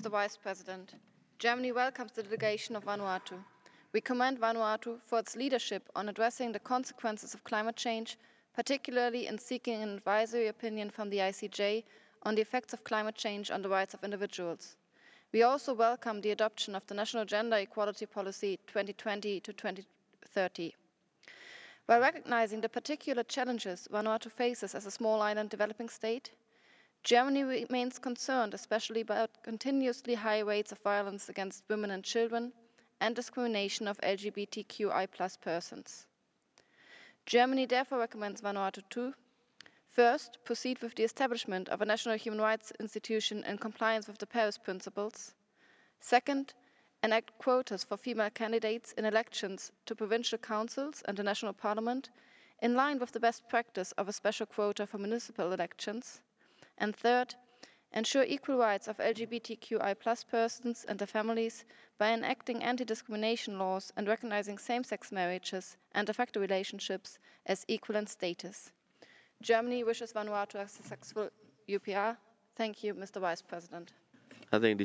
Mr. Vice President. Germany welcomes the delegation of Vanuatu. We commend Vanuatu for its leadership on addressing the consequences of climate change, particularly in seeking an advisory opinion from the ICJ on the effects of climate change on the rights of individuals. We also welcome the adoption of the National Gender Equality Policy 2020 to 2030. While recognizing the particular challenges Vanuatu faces as a small island developing state, Germany remains concerned especially about continuously high rates of violence against women and children and discrimination of LGBTQI+ persons. Germany therefore recommends Vanuatu to first, proceed with the establishment of a national human rights institution in compliance with the Paris Principles. Second, enact quotas for female candidates in elections to provincial councils and the national parliament, in line with the best practice of a special quota for municipal elections. And third, ensure equal rights of LGBTQI+ persons and their families by enacting anti-discrimination laws and recognizing same-sex marriages and de facto relationships as equal in status. Germany wishes Vanuatu a successful UPR. Thank you, Mr. Vice President. I think